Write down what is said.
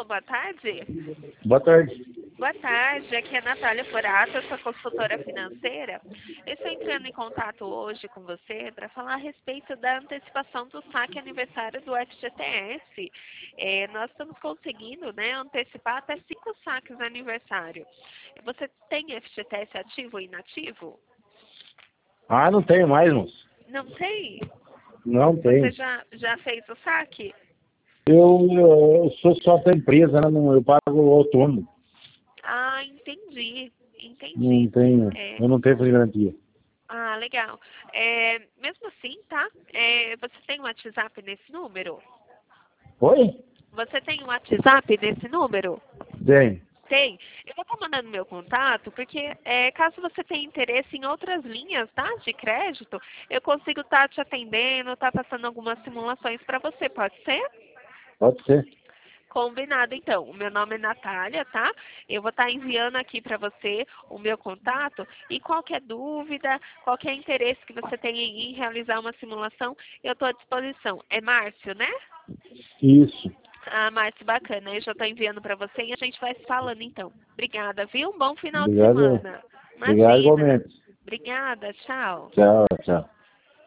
Alô, boa tarde. Boa tarde. Boa tarde, aqui é a Natália Forato, eu sou consultora financeira. Eu estou entrando em contato hoje com você para falar a respeito da antecipação do saque aniversário do FGTS. Nós estamos conseguindo, né, antecipar até 5 saques aniversário. Você tem FGTS ativo ou inativo? Ah, não tenho mais, moço. Não tem? Não Você tenho. já fez o saque? Eu sou sócio da empresa, né? Eu pago autônomo. Ah, entendi. Não Entendi. tenho. É, Eu não tenho essa garantia. Ah, legal. Mesmo assim, tá? Você tem um WhatsApp nesse número? Oi? Você tem um WhatsApp nesse número? Tenho. Tem. Eu vou estar mandando meu contato, porque caso você tenha interesse em outras linhas, tá? De crédito, eu consigo estar te atendendo, estar passando algumas simulações para você, pode ser? Pode ser. Combinado, então. O meu nome é Natália, tá? Eu vou estar enviando aqui para você o meu contato e qualquer dúvida, qualquer interesse que você tenha em realizar uma simulação, eu estou à disposição. É Márcio, né? Isso. Ah, Márcio, bacana. Eu já estou enviando para você e a gente vai se falando, então. Obrigada, viu? Um bom final de Obrigado. semana. Obrigado Imagina. igualmente. Obrigada, tchau. Tchau, tchau.